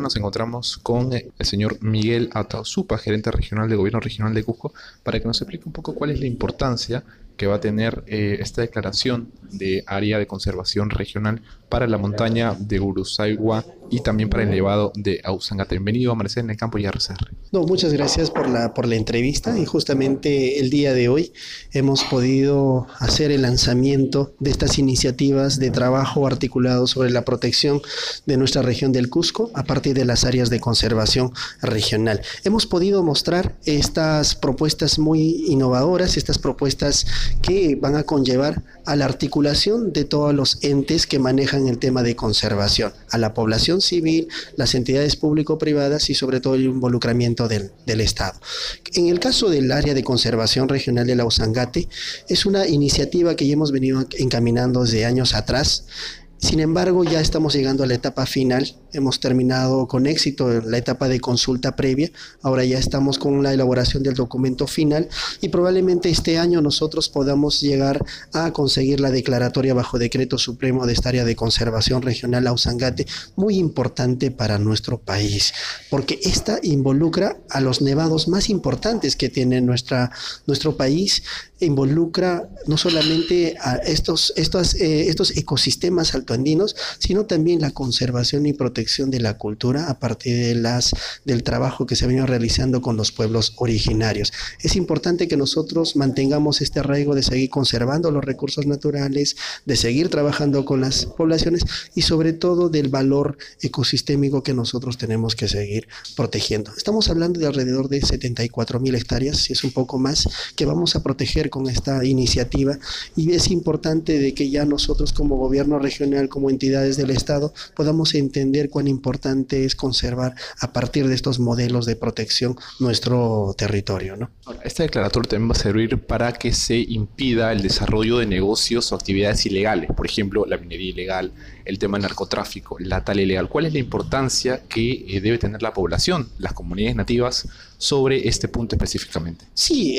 nos encontramos con el señor Miguel Atauzupa, gerente regional de Gobierno Regional de Cusco, para que nos explique un poco cuál es la importancia que va a tener esta declaración de área de conservación regional para la montaña de Uruzaigua y también para el Nevado de Ausangate. Bienvenido a Amanecer en el Campo y RCR. No, muchas gracias por la entrevista, y justamente el día de hoy hemos podido hacer el lanzamiento de estas iniciativas de trabajo articulado sobre la protección de nuestra región del Cusco a partir de las áreas de conservación regional. Hemos podido mostrar estas propuestas muy innovadoras, estas propuestas que van a conllevar a la articulación de todos los entes que manejan el tema de conservación, a la población civil, las entidades público-privadas y sobre todo el involucramiento del Estado. En el caso del área de conservación regional de la Ausangate, es una iniciativa que ya hemos venido encaminando desde años atrás. Sin embargo, ya estamos llegando a la etapa final. Hemos terminado con éxito la etapa de consulta previa. Ahora ya estamos con la elaboración del documento final y probablemente este año nosotros podamos llegar a conseguir la declaratoria bajo decreto supremo de esta área de conservación regional Ausangate, muy importante para nuestro país, porque esta involucra a los nevados más importantes que tiene nuestro país. Involucra no solamente a estos ecosistemas altoandinos, sino también la conservación y protección de la cultura a partir del trabajo que se ha venido realizando con los pueblos originarios. Es importante que nosotros mantengamos este arraigo de seguir conservando los recursos naturales, de seguir trabajando con las poblaciones y sobre todo del valor ecosistémico que nosotros tenemos que seguir protegiendo. Estamos hablando de alrededor de 74,000 hectáreas, si es un poco más, que vamos a proteger con esta iniciativa, y es importante de que ya nosotros como gobierno regional, como entidades del Estado, podamos entender cuán importante es conservar a partir de estos modelos de protección nuestro territorio, ¿no? Esta declaratoria también va a servir para que se impida el desarrollo de negocios o actividades ilegales, por ejemplo, la minería ilegal, el tema del narcotráfico, la tala ilegal. ¿Cuál es la importancia que debe tener la población, las comunidades nativas, sobre este punto específicamente? Sí,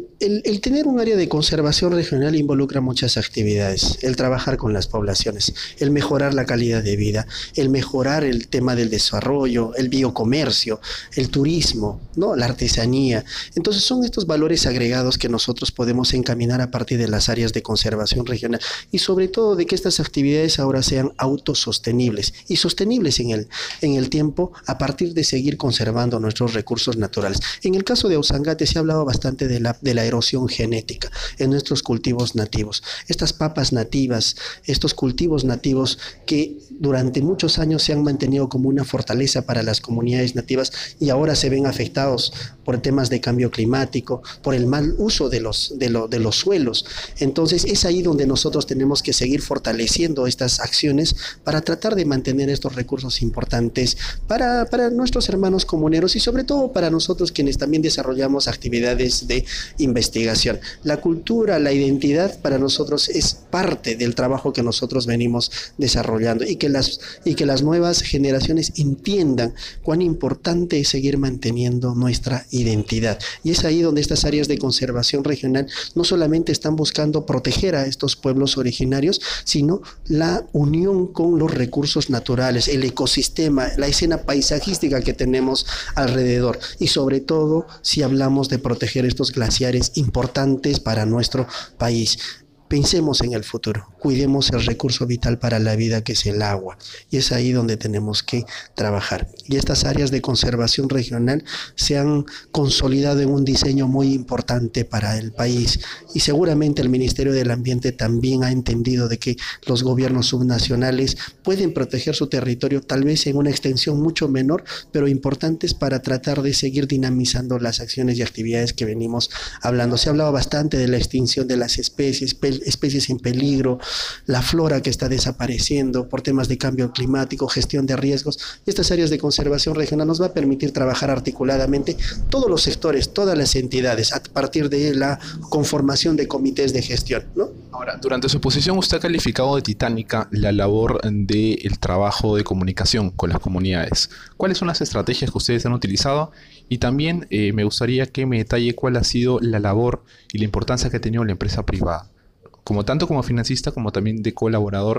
el tener un área de conservación regional involucra muchas actividades, el trabajar con las poblaciones, el mejorar la calidad de vida, el mejorar el tema del desarrollo, el biocomercio, el turismo, ¿no? La artesanía. Entonces son estos valores agregados que nosotros podemos encaminar a partir de las áreas de conservación regional, y sobre todo de que estas actividades ahora sean autosostenibles y sostenibles en el tiempo a partir de seguir conservando nuestros recursos naturales. En el caso de Ausangate se ha hablado bastante de la erosión genética en nuestros cultivos nativos. Estas papas nativas, estos cultivos nativos que durante muchos años se han mantenido como una fortaleza para las comunidades nativas y ahora se ven afectados por temas de cambio climático, por el mal uso de los suelos. Entonces es ahí donde nosotros tenemos que seguir fortaleciendo estas acciones para tratar de mantener estos recursos importantes para nuestros hermanos comuneros y sobre todo para nosotros quienes también desarrollamos actividades de investigación. La cultura, la identidad para nosotros es parte del trabajo que nosotros venimos desarrollando, y que las nuevas generaciones entiendan cuán importante es seguir manteniendo nuestra identidad. Y es ahí donde estas áreas de conservación regional no solamente están buscando proteger a estos pueblos originarios, sino la unión con los recursos naturales, el ecosistema, la escena paisajística que tenemos alrededor, y sobre todo si hablamos de proteger estos glaciares importantes para nuestro país. Pensemos en el futuro, cuidemos el recurso vital para la vida que es el agua, y es ahí donde tenemos que trabajar. Y estas áreas de conservación regional se han consolidado en un diseño muy importante para el país, y seguramente el Ministerio del Ambiente también ha entendido de que los gobiernos subnacionales pueden proteger su territorio tal vez en una extensión mucho menor, pero importantes para tratar de seguir dinamizando las acciones y actividades que venimos hablando. Se ha hablado bastante de la extinción de las especies en peligro, la flora que está desapareciendo por temas de cambio climático, gestión de riesgos. Estas áreas de conservación regional nos va a permitir trabajar articuladamente todos los sectores, todas las entidades, a partir de la conformación de comités de gestión, ¿no? Ahora, durante su exposición usted ha calificado de titánica la labor del trabajo de comunicación con las comunidades. ¿Cuáles son las estrategias que ustedes han utilizado? Y también me gustaría que me detalle cuál ha sido la labor y la importancia que ha tenido la empresa privada, tanto como financista como también de colaborador,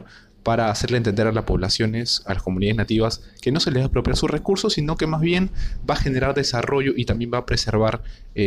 para hacerle entender a las poblaciones, a las comunidades nativas, que no se les va a apropiar sus recursos, sino que más bien va a generar desarrollo y también va a preservar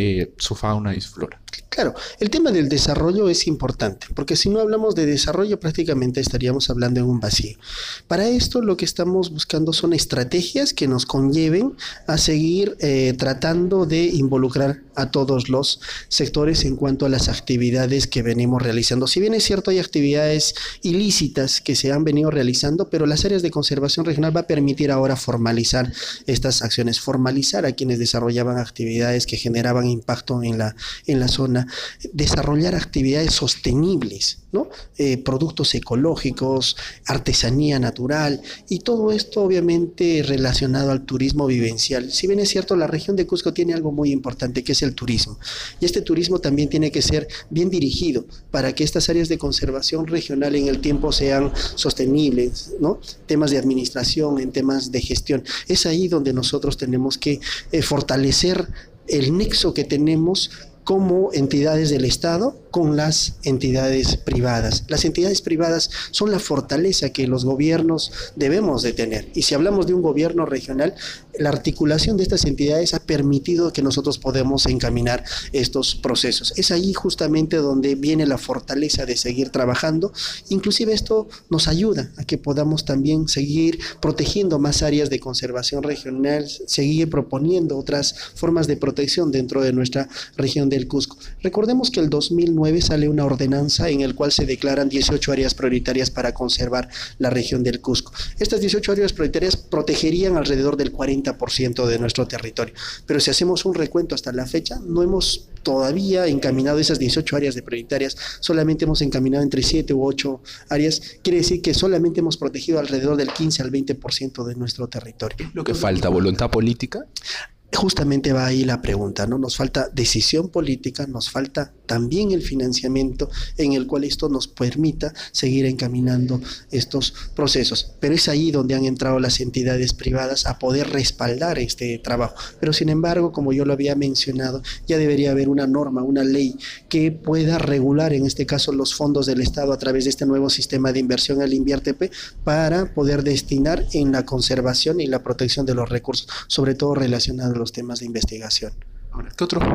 su fauna y su flora. Claro, el tema del desarrollo es importante, porque si no hablamos de desarrollo prácticamente estaríamos hablando en un vacío. Para esto lo que estamos buscando son estrategias que nos conlleven a seguir tratando de involucrar a todos los sectores en cuanto a las actividades que venimos realizando. Si bien es cierto, hay actividades ilícitas que se han venido realizando, pero las áreas de conservación regional va a permitir ahora formalizar estas acciones, formalizar a quienes desarrollaban actividades que generaban impacto en la zona, desarrollar actividades sostenibles, ¿no? Productos ecológicos, artesanía natural y todo esto obviamente relacionado al turismo vivencial. Si bien es cierto, la región de Cusco tiene algo muy importante que es el turismo, y este turismo también tiene que ser bien dirigido para que estas áreas de conservación regional en el tiempo sean sostenibles, ¿no? Temas de administración, en temas de gestión. Es ahí donde nosotros tenemos que fortalecer el nexo que tenemos como entidades del Estado con las entidades privadas. Las entidades privadas son la fortaleza que los gobiernos debemos de tener. Y si hablamos de un gobierno regional, la articulación de estas entidades ha permitido que nosotros podamos encaminar estos procesos. Es ahí justamente donde viene la fortaleza de seguir trabajando. Inclusive esto nos ayuda a que podamos también seguir protegiendo más áreas de conservación regional, seguir proponiendo otras formas de protección dentro de nuestra región del Cusco. Recordemos que el 2009 sale una ordenanza en el cual se declaran 18 áreas prioritarias para conservar la región del Cusco. Estas 18 áreas prioritarias protegerían alrededor del 40% de nuestro territorio, pero si hacemos un recuento hasta la fecha, no hemos todavía encaminado esas 18 áreas de prioritarias, solamente hemos encaminado entre 7 u 8 áreas, quiere decir que solamente hemos protegido alrededor del 15 al 20% de nuestro territorio. ¿Lo que falta? ¿Voluntad política? Justamente va ahí la pregunta, ¿no? Nos falta decisión política, nos falta también el financiamiento en el cual esto nos permita seguir encaminando estos procesos. Pero es ahí donde han entrado las entidades privadas a poder respaldar este trabajo. Pero sin embargo, como yo lo había mencionado, ya debería haber una norma, una ley que pueda regular en este caso los fondos del Estado a través de este nuevo sistema de inversión, el INVIERTEP, para poder destinar en la conservación y la protección de los recursos, sobre todo relacionados a los temas de investigación. Ahora,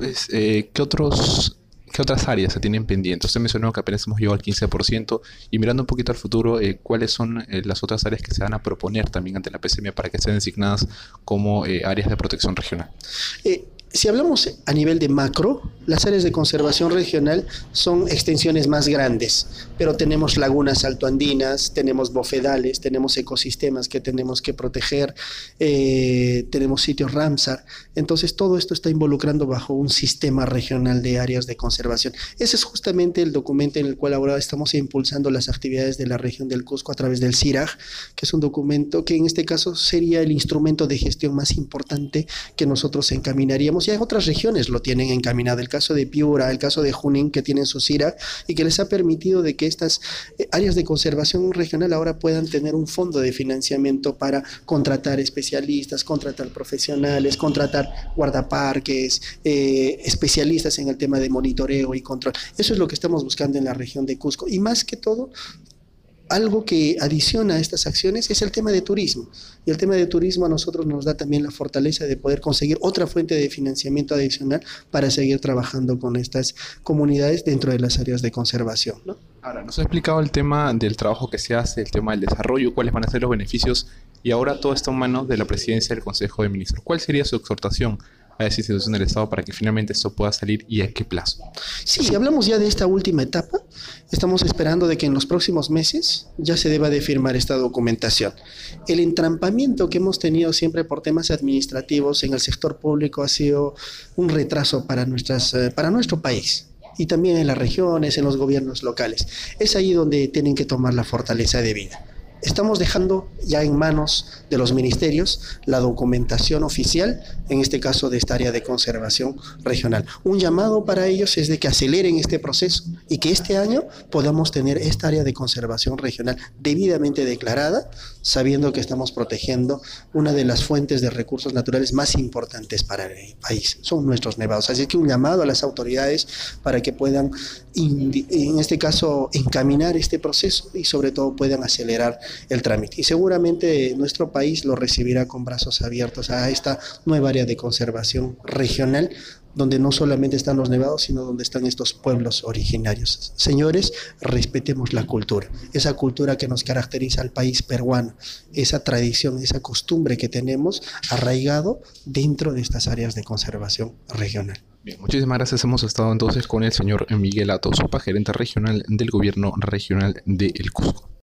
¿qué otras áreas se tienen pendientes? Usted mencionó que apenas hemos llegado al 15% y mirando un poquito al futuro, ¿cuáles son las otras áreas que se van a proponer también ante la PCM para que sean designadas como áreas de protección regional? Si hablamos a nivel de macro, las áreas de conservación regional son extensiones más grandes, pero tenemos lagunas altoandinas, tenemos bofedales, tenemos ecosistemas que tenemos que proteger, tenemos sitios Ramsar. Entonces todo esto está involucrando bajo un sistema regional de áreas de conservación. Ese es justamente el documento en el cual ahora estamos impulsando las actividades de la región del Cusco a través del CIRAG, que es un documento que en este caso sería el instrumento de gestión más importante que nosotros encaminaríamos. Ya otras regiones lo tienen encaminado, el caso de Piura, el caso de Junín, que tienen su CIRAG y que les ha permitido de que estas áreas de conservación regional ahora puedan tener un fondo de financiamiento para contratar especialistas, contratar profesionales, contratar guardaparques, especialistas en el tema de monitoreo y control. Eso es lo que estamos buscando en la región de Cusco y más que todo, algo que adiciona a estas acciones es el tema de turismo. Y el tema de turismo a nosotros nos da también la fortaleza de poder conseguir otra fuente de financiamiento adicional para seguir trabajando con estas comunidades dentro de las áreas de conservación, ¿no? Ahora, nos ha explicado el tema del trabajo que se hace, el tema del desarrollo, cuáles van a ser los beneficios, y ahora todo está en manos de la presidencia del Consejo de Ministros. ¿Cuál sería su exhortación a esa institución del Estado para que finalmente esto pueda salir y a qué plazo? Sí, si hablamos ya de esta última etapa, estamos esperando de que en los próximos meses ya se deba de firmar esta documentación. El entrampamiento que hemos tenido siempre por temas administrativos en el sector público ha sido un retraso para nuestro país. Y también en las regiones, en los gobiernos locales. Es ahí donde tienen que tomar la fortaleza de vida. Estamos dejando ya en manos de los ministerios la documentación oficial, en este caso de esta área de conservación regional. Un llamado para ellos es de que aceleren este proceso y que este año podamos tener esta área de conservación regional debidamente declarada, sabiendo que estamos protegiendo una de las fuentes de recursos naturales más importantes para el país. Son nuestros nevados. Así que un llamado a las autoridades para que puedan, en este caso, encaminar este proceso y sobre todo puedan acelerar el trámite. Y seguramente nuestro país lo recibirá con brazos abiertos a esta nueva área de conservación regional, donde no solamente están los nevados, sino donde están estos pueblos originarios. Señores, respetemos la cultura, esa cultura que nos caracteriza al país peruano, esa tradición, esa costumbre que tenemos arraigado dentro de estas áreas de conservación regional. Bien, muchísimas gracias. Hemos estado entonces con el señor Miguel Atauzupa, gerente regional del Gobierno Regional de El Cusco.